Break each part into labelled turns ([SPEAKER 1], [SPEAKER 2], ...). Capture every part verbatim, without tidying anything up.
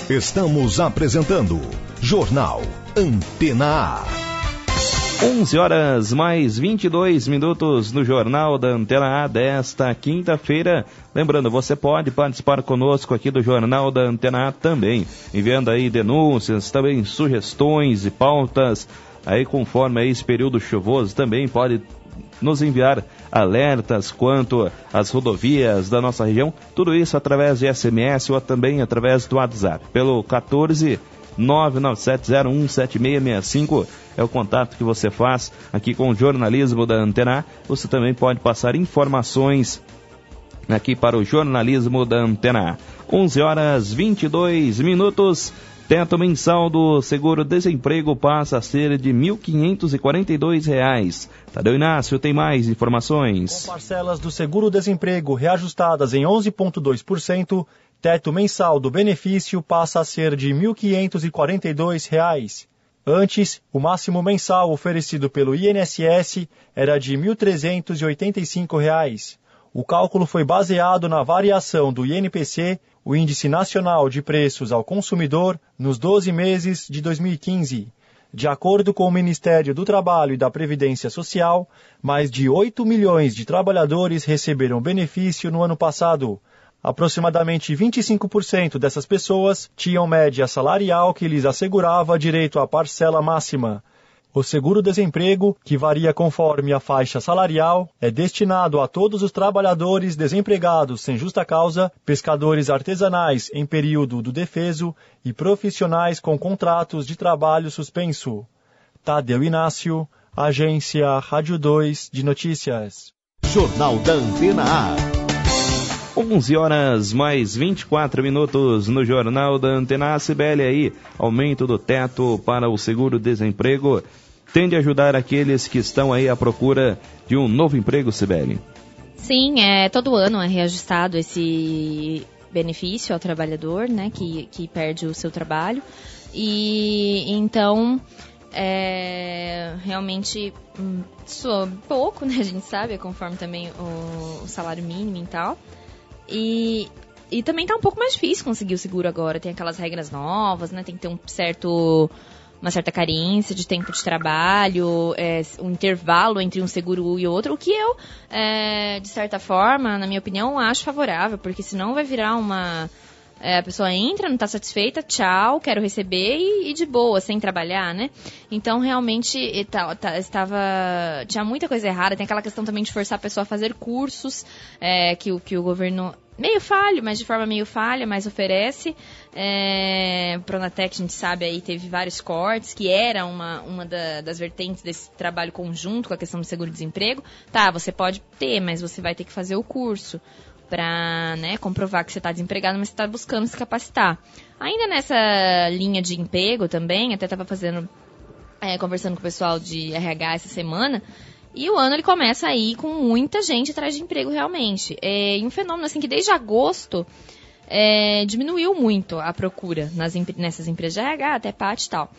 [SPEAKER 1] Estamos apresentando Jornal Antena A.
[SPEAKER 2] onze horas mais vinte e dois minutos no Jornal da Antena A desta quinta-feira. Lembrando, você pode participar conosco aqui do Jornal da Antena A também, enviando aí denúncias, também sugestões e pautas, aí conforme aí esse período chuvoso também pode nos enviar alertas quanto às rodovias da nossa região, tudo isso através de S M S ou também através do WhatsApp, pelo quatorze nove nove sete zero um sete seis seis cinco é o contato que você faz aqui com o jornalismo da Antena A. Você também pode passar informações aqui para o jornalismo da Antena A. onze horas vinte e dois minutos. Teto mensal do seguro-desemprego passa a ser de mil quinhentos e quarenta e dois reais. Tadeu Inácio tem mais informações.
[SPEAKER 3] Com parcelas do seguro-desemprego reajustadas em onze vírgula dois por cento, teto mensal do benefício passa a ser de mil quinhentos e quarenta e dois reais. Antes, o máximo mensal oferecido pelo I N S S era de mil trezentos e oitenta e cinco reais. O cálculo foi baseado na variação do I N P C, o Índice Nacional de Preços ao Consumidor, nos doze meses de dois mil e quinze. De acordo com o Ministério do Trabalho e da Previdência Social, mais de oito milhões de trabalhadores receberam benefício no ano passado. Aproximadamente vinte e cinco por cento dessas pessoas tinham média salarial que lhes assegurava direito à parcela máxima. O seguro-desemprego, que varia conforme a faixa salarial, é destinado a todos os trabalhadores desempregados sem justa causa, pescadores artesanais em período do defeso e profissionais com contratos de trabalho suspenso. Tadeu Inácio, Agência Rádio dois de Notícias.
[SPEAKER 1] Jornal da Antena A.
[SPEAKER 2] onze horas mais vinte e quatro minutos no Jornal da Antena A. Cibele aí, aumento do teto para o seguro-desemprego tende a ajudar aqueles que estão aí à procura de um novo emprego, Cibele?
[SPEAKER 4] Sim, é, todo ano é reajustado esse benefício ao trabalhador, né, que, que perde o seu trabalho. E então, é, realmente, soa pouco, né, a gente sabe, conforme também o, o salário mínimo e tal. E, e também tá um pouco mais difícil conseguir o seguro agora. Tem aquelas regras novas, né? Tem que ter um certo, uma certa carência de tempo de trabalho, é, um intervalo entre um seguro e outro, o que eu, é, de certa forma, na minha opinião, acho favorável, porque senão vai virar uma... É, a pessoa entra, não está satisfeita, tchau, quero receber e, e de boa, sem trabalhar, né? Então, realmente, tá, tá, estava, tinha muita coisa errada. Tem aquela questão também de forçar a pessoa a fazer cursos, é, que, que o governo, meio falho, mas de forma meio falha, mas oferece. É, Pronatec, a gente sabe, aí teve vários cortes, que era uma, uma da, das vertentes desse trabalho conjunto com a questão do seguro-desemprego. Tá, você pode ter, mas você vai ter que fazer o curso para, né, comprovar que você está desempregado, mas você está buscando se capacitar. Ainda nessa linha de emprego também, até estava fazendo, é, conversando com o pessoal de R H essa semana, e o ano ele começa aí com muita gente atrás de emprego realmente. É, e um fenômeno assim que desde agosto é, diminuiu muito a procura nas, nessas empresas de R H, até P A T e tal.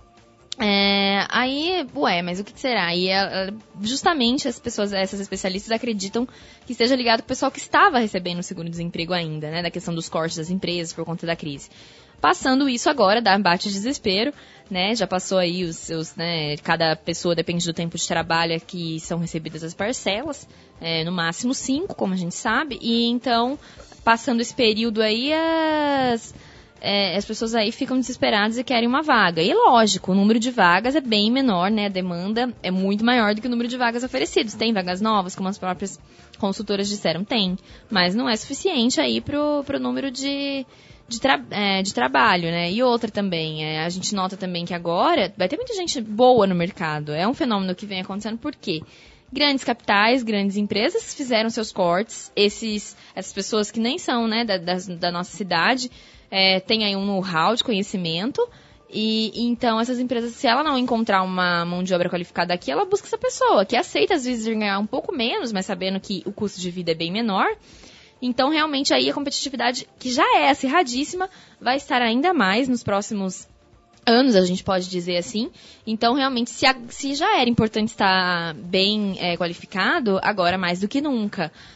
[SPEAKER 4] É, aí, ué, mas o que será? E justamente as pessoas, essas especialistas acreditam que esteja ligado com o pessoal que estava recebendo o seguro-desemprego ainda, né? Da questão dos cortes das empresas por conta da crise. Passando isso agora, dá bate desespero, né? Já passou aí os seus, né? Cada pessoa depende do tempo de trabalho que são recebidas as parcelas, é, no máximo cinco, como a gente sabe. E então, passando esse período aí, as... É, as pessoas aí ficam desesperadas e querem uma vaga. E lógico, o número de vagas é bem menor, né? A demanda é muito maior do que o número de vagas oferecidas. Tem vagas novas, como as próprias consultoras disseram? Tem. Mas não é suficiente aí pro, pro número de, de, tra, é, de trabalho, né? E outra também, é, a gente nota também que agora vai ter muita gente boa no mercado. É um fenômeno que vem acontecendo por quê? Grandes capitais, grandes empresas fizeram seus cortes. Esses, essas pessoas que nem são, né, da, da, da nossa cidade... É, tem aí um know-how de conhecimento e então essas empresas, se ela não encontrar uma mão de obra qualificada aqui, ela busca essa pessoa, que aceita às vezes ganhar um pouco menos, mas sabendo que o custo de vida é bem menor. Então realmente aí a competitividade, que já é acirradíssima, vai estar ainda mais nos próximos anos, a gente pode dizer assim. Então realmente, se, a, se já era importante estar bem é, qualificado, agora mais do que nunca.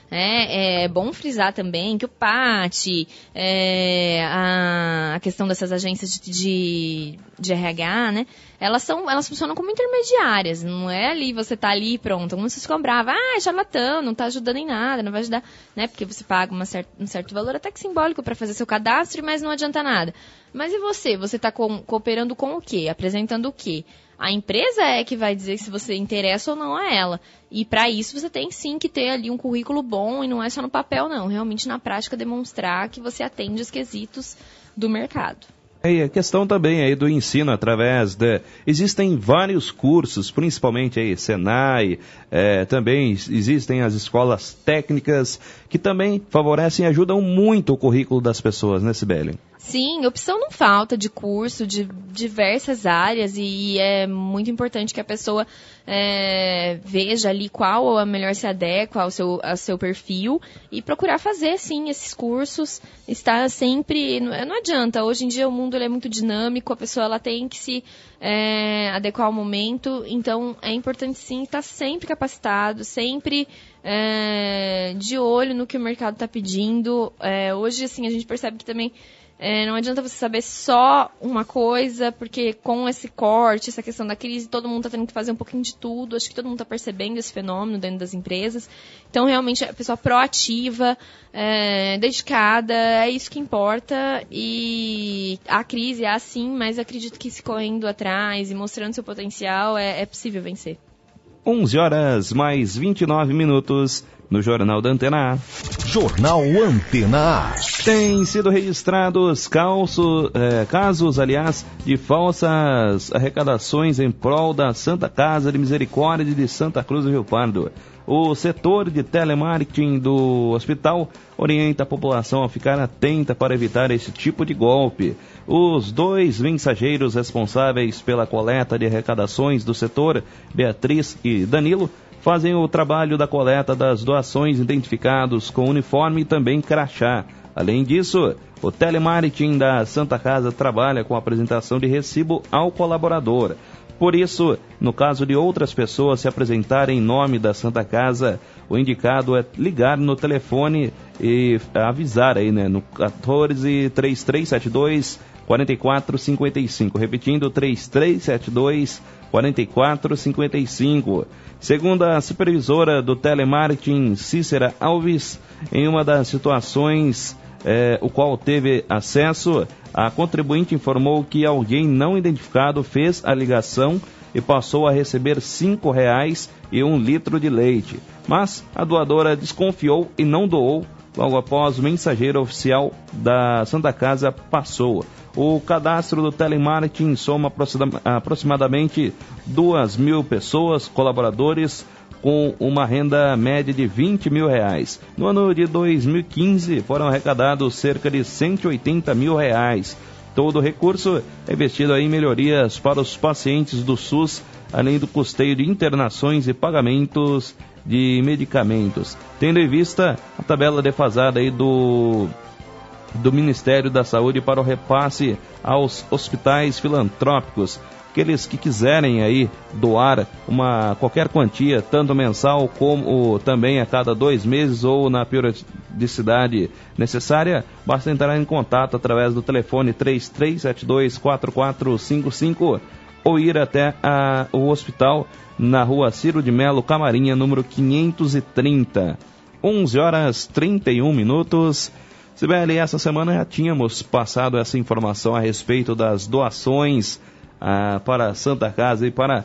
[SPEAKER 4] É, é bom frisar também que o P A T, é, a, a questão dessas agências de, de, de R H, né? Elas, são, elas funcionam como intermediárias, não é ali, você tá ali pronto. Como vocês compravam, ah, é charlatão, não tá ajudando em nada, não vai ajudar, né? Porque você paga uma cer- um certo valor até que simbólico para fazer seu cadastro, mas não adianta nada. Mas e você? Você tá co- cooperando com o quê? Apresentando o quê? A empresa é que vai dizer se você interessa ou não a ela. E para isso você tem sim que ter ali um currículo bom e não é só no papel não. Realmente na prática demonstrar que você atende os quesitos do mercado.
[SPEAKER 2] E a questão também aí do ensino através de... Existem vários cursos, principalmente aí Senai, é, também existem as escolas técnicas que também favorecem e ajudam muito o currículo das pessoas, né, Cibele?
[SPEAKER 4] Sim, opção não falta de curso de diversas áreas e é muito importante que a pessoa é, veja ali qual a melhor se adequa ao seu, ao seu perfil e procurar fazer, sim, esses cursos. Está sempre... Não, não adianta, hoje em dia o mundo ele é muito dinâmico, a pessoa ela tem que se é, adequar ao momento, então é importante, sim, estar sempre capacitado, sempre... É, de olho no que o mercado está pedindo. É, hoje, assim, a gente percebe que também é, não adianta você saber só uma coisa, porque com esse corte, essa questão da crise, todo mundo está tendo que fazer um pouquinho de tudo. Acho que todo mundo está percebendo esse fenômeno dentro das empresas. Então, realmente, a pessoa proativa, é, dedicada, é isso que importa. E a crise é assim, mas acredito que se correndo atrás e mostrando seu potencial, é, é possível vencer.
[SPEAKER 2] onze horas mais vinte e nove minutos no Jornal da Antena A.
[SPEAKER 1] Jornal Antena A.
[SPEAKER 2] Tem sido registrados calço, eh, casos, aliás, de falsas arrecadações em prol da Santa Casa de Misericórdia de Santa Cruz do Rio Pardo. O setor de telemarketing do hospital orienta a população a ficar atenta para evitar esse tipo de golpe. Os dois mensageiros responsáveis pela coleta de arrecadações do setor, Beatriz e Danilo, fazem o trabalho da coleta das doações identificados com uniforme e também crachá. Além disso, o telemarketing da Santa Casa trabalha com a apresentação de recibo ao colaborador. Por isso, no caso de outras pessoas se apresentarem em nome da Santa Casa, o indicado é ligar no telefone e avisar aí, né, no quatorze, três três sete dois, quatro quatro cinco cinco, repetindo, três três sete dois, quatro quatro cinco cinco. Segundo a supervisora do telemarketing, Cícera Alves, em uma das situações é, o qual teve acesso, a contribuinte informou que alguém não identificado fez a ligação e passou a receber cinco reais e um litro de leite. Mas a doadora desconfiou e não doou. Logo após, o mensageiro oficial da Santa Casa passou. O cadastro do telemarketing soma aproximadamente duas mil pessoas, colaboradores, com uma renda média de vinte mil reais. No ano de dois mil e quinze, foram arrecadados cerca de cento e oitenta mil reais. Todo o recurso é investido em melhorias para os pacientes do SUS, além do custeio de internações e pagamentos de medicamentos. Tendo em vista a tabela defasada aí do... do Ministério da Saúde para o repasse aos hospitais filantrópicos. Aqueles que quiserem aí doar uma, qualquer quantia, tanto mensal como também a cada dois meses ou na periodicidade necessária, basta entrar em contato através do telefone três três sete dois, quatro quatro cinco cinco ou ir até a, o hospital na rua Ciro de Melo, Camarinha, número quinhentos e trinta. onze horas e trinta e um minutos. Sibeli, essa semana já tínhamos passado essa informação a respeito das doações ah, para a Santa Casa e para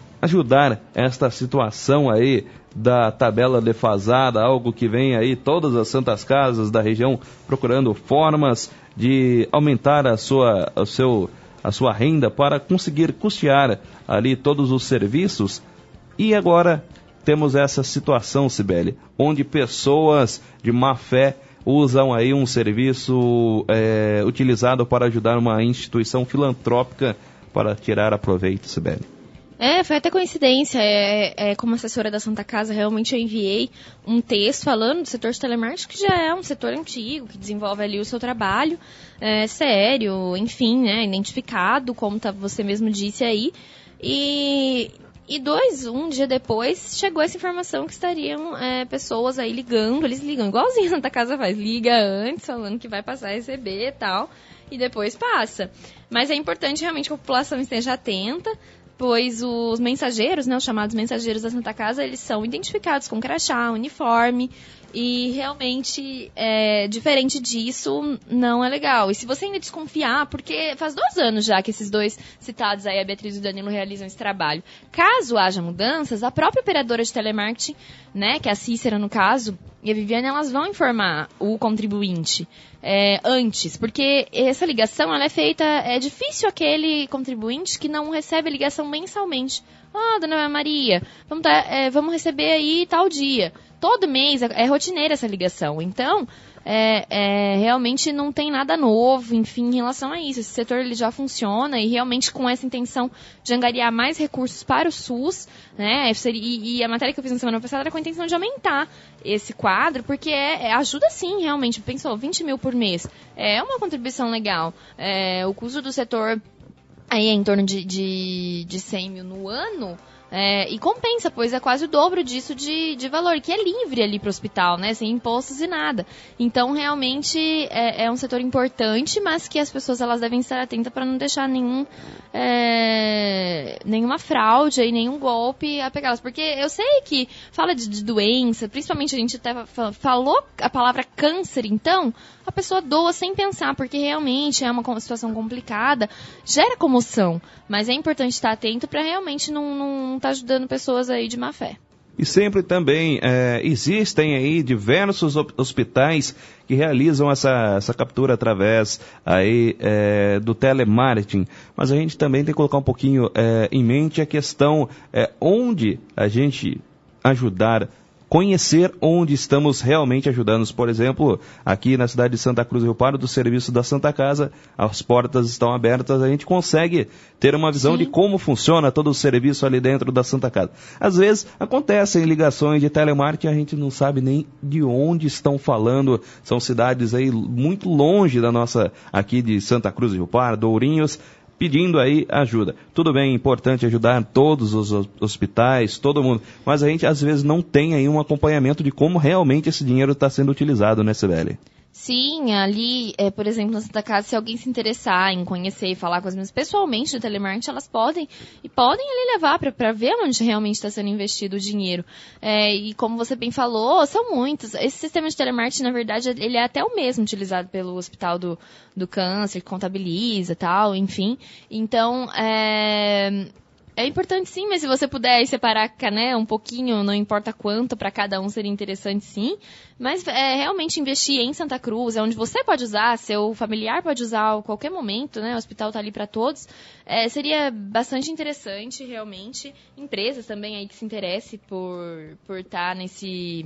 [SPEAKER 2] ajudar esta situação aí da tabela defasada, algo que vem aí todas as Santas Casas da região procurando formas de aumentar a sua, a seu, a sua renda para conseguir custear ali todos os serviços. E agora temos essa situação, Sibeli, onde pessoas de má fé usam aí um serviço é, utilizado para ajudar uma instituição filantrópica para tirar aproveito, Sibeli.
[SPEAKER 4] É, foi até coincidência. É, é, como assessora da Santa Casa, realmente eu enviei um texto falando do setor de telemarketing, que já é um setor antigo, que desenvolve ali o seu trabalho, é, sério, enfim, né, identificado, como tá, você mesmo disse aí. E E dois, um dia depois, chegou essa informação que estariam é, pessoas aí ligando, eles ligam igualzinho a Santa Casa faz, liga antes falando que vai passar a receber e tal, e depois passa. Mas é importante realmente que a população esteja atenta, pois os mensageiros, né, os chamados mensageiros da Santa Casa, eles são identificados com crachá, uniforme, e realmente, é, diferente disso, não é legal. E se você ainda desconfiar, porque faz dois anos já que esses dois citados aí, a Beatriz e o Danilo, realizam esse trabalho. Caso haja mudanças, a própria operadora de telemarketing, né, que é a Cícera no caso, e a Viviane, elas vão informar o contribuinte é, antes, porque essa ligação, ela é feita, é difícil aquele contribuinte que não recebe a ligação mensalmente. Ah, dona Maria, vamos, tá, é, vamos receber aí tal dia. Todo mês, é, é rotineira essa ligação. Então, é, é, realmente não tem nada novo, enfim, em relação a isso. Esse setor ele já funciona e realmente com essa intenção de angariar mais recursos para o SUS, né? E, e a matéria que eu fiz na semana passada era com a intenção de aumentar esse quadro, porque é, é, ajuda sim, realmente. Pensou, vinte mil por mês. É uma contribuição legal. É, o custo do setor aí é em torno de, de, de cem mil no ano. É, e compensa, pois é quase o dobro disso de, de valor, que é livre ali para o hospital, né? Sem impostos e nada. Então, realmente, é, é um setor importante, mas que as pessoas elas devem estar atentas para não deixar nenhum, é, nenhuma fraude e nenhum golpe a pegá-las. Porque eu sei que fala de, de doença, principalmente a gente até falou a palavra câncer, então a pessoa doa sem pensar, porque realmente é uma situação complicada, gera comoção. Mas é importante estar atento para realmente não, não estar ajudando pessoas aí de má fé.
[SPEAKER 2] E sempre também é, existem aí diversos hospitais que realizam essa, essa captura através aí, é, do telemarketing. Mas a gente também tem que colocar um pouquinho é, em mente a questão é, onde a gente ajudar, conhecer onde estamos realmente ajudando. Por exemplo, aqui na cidade de Santa Cruz do Rio Pardo, do serviço da Santa Casa, as portas estão abertas, a gente consegue ter uma visão Sim. de como funciona todo o serviço ali dentro da Santa Casa. Às vezes, acontecem ligações de telemarketing, a gente não sabe nem de onde estão falando, são cidades aí muito longe da nossa, aqui de Santa Cruz do Rio Pardo, Ourinhos, pedindo aí ajuda. Tudo bem, é importante ajudar todos os hospitais, todo mundo, mas a gente às vezes não tem aí um acompanhamento de como realmente esse dinheiro está sendo utilizado, né, Cibele?
[SPEAKER 4] Sim, ali, é, por exemplo, na Santa Casa, se alguém se interessar em conhecer e falar com as meninas pessoalmente do telemarketing, elas podem e podem ali levar para ver onde realmente está sendo investido o dinheiro. É, e como você bem falou, são muitos. Esse sistema de telemarketing, na verdade, ele é até o mesmo utilizado pelo Hospital do, do Câncer, que contabiliza e tal, enfim. Então, é... É importante sim, mas se você puder aí separar, né, um pouquinho, não importa quanto, para cada um seria interessante sim. Mas é, realmente investir em Santa Cruz, é onde você pode usar, seu familiar pode usar a qualquer momento, né? O hospital está ali para todos. É, seria bastante interessante, realmente. Empresas também aí que se interessem por por estar nesse...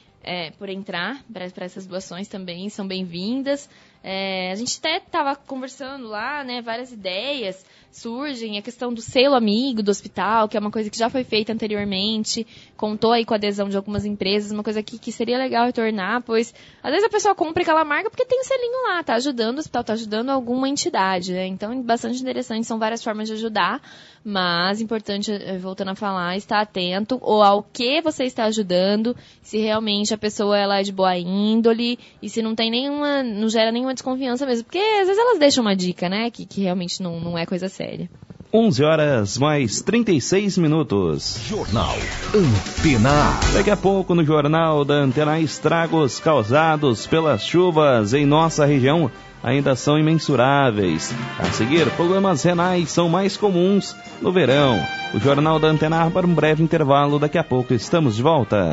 [SPEAKER 4] É, por entrar para essas doações também são bem-vindas. É, a gente até estava conversando lá, né, várias ideias surgem, a questão do selo amigo do hospital, que é uma coisa que já foi feita anteriormente, contou aí com a adesão de algumas empresas, uma coisa que, que seria legal retornar, pois às vezes a pessoa compra aquela marca porque tem o selinho lá, tá ajudando o hospital, tá ajudando alguma entidade, né? Então é bastante interessante, são várias formas de ajudar, mas importante, voltando a falar, estar atento ou ao que você está ajudando, se realmente a pessoa ela é de boa índole e se não tem nenhuma, não gera nenhuma desconfiança mesmo, porque às vezes elas deixam uma dica, né, que, que realmente não, não é coisa séria.
[SPEAKER 2] onze horas mais trinta e seis minutos.
[SPEAKER 1] Jornal Antena.
[SPEAKER 2] Daqui a pouco no Jornal da Antena, estragos causados pelas chuvas em nossa região ainda são imensuráveis. A seguir, problemas renais são mais comuns no verão. O Jornal da Antena para um breve intervalo. Daqui a pouco estamos de volta.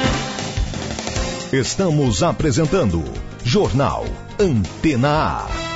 [SPEAKER 1] Estamos apresentando Jornal Antena A.